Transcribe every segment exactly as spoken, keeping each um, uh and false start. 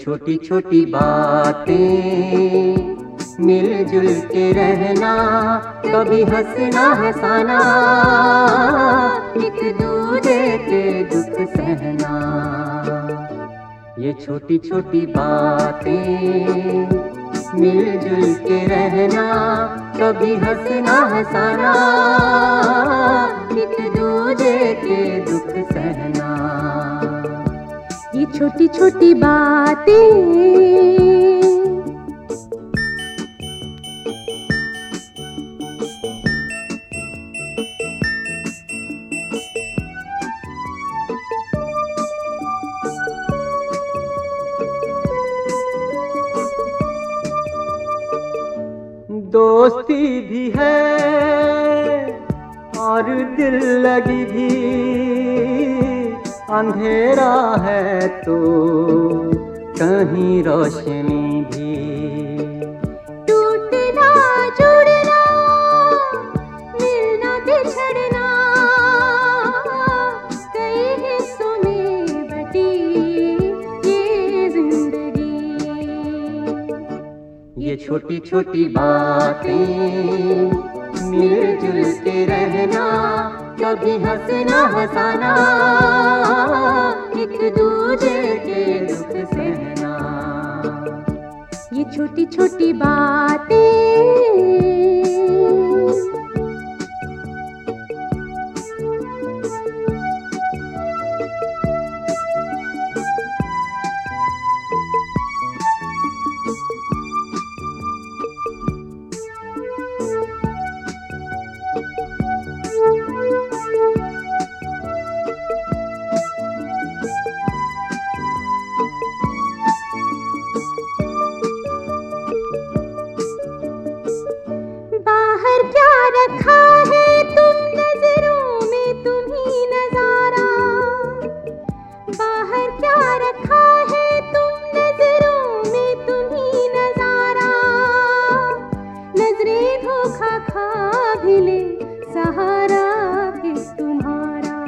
छोटी छोटी बातें मिलजुल के रहना, कभी हंसना हंसाना, एक दूजे के दुख सहना। ये छोटी छोटी बातें मिलजुल के रहना, कभी हंसना हंसाना, एक दूजे के दुख सहना। ये छोटी छोटी बातें दोस्ती भी है और दिल लगी भी, अंधेरा है तो कहीं रोशनी भी। टूटना जुड़ना, मिलना बिछड़ना, कई हिस्सों में बटी ये जिंदगी। ये छोटी छोटी बातें मिलजुल के रहना, कभी हंसना हंसाना, एक दूजे के दुख सहना। ये छोटी छोटी बातें रखा है तुम नजरों में, तुम्ही नजारा। बाहर क्या रखा है तुम नजरों में, तुम्ही नजारा। नजरें धोखा खा भी ले, सहारा है तुम्हारा।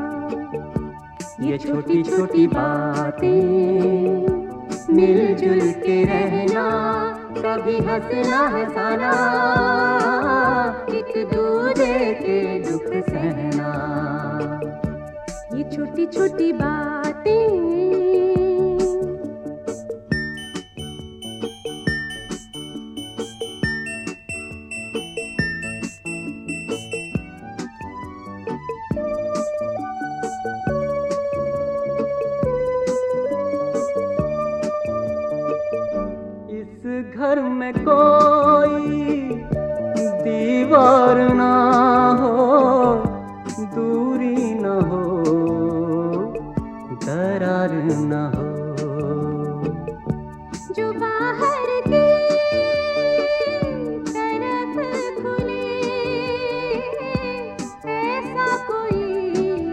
ये छोटी छोटी बातें मिलजुल के रहना, कभी हंसना हंसाना, एक दूजे के दुख सहना। ये छोटी छोटी बातें घर में कोई दीवार ना हो, दूरी न हो, दरार न हो। जो बाहर की तरफ खुले, ऐसा कोई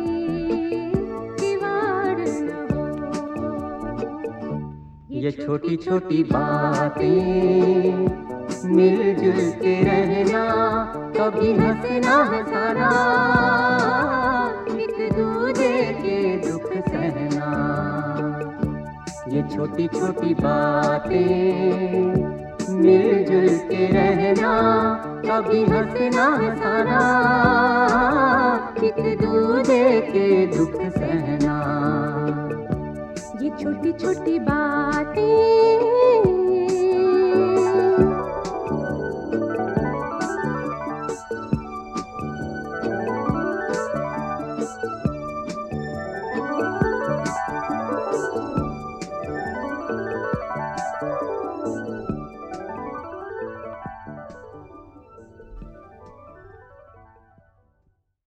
दीवार न हो। ये छोटी छोटी बातें मिलजुल के रहना, कभी हंसना हंसाना, एक दूजे के दुख सहना। ये छोटी छोटी बातें मिलजुल के रहना, कभी हंसना हंसाना, एक दूजे के दुख सहना। ये छोटी छोटी बातें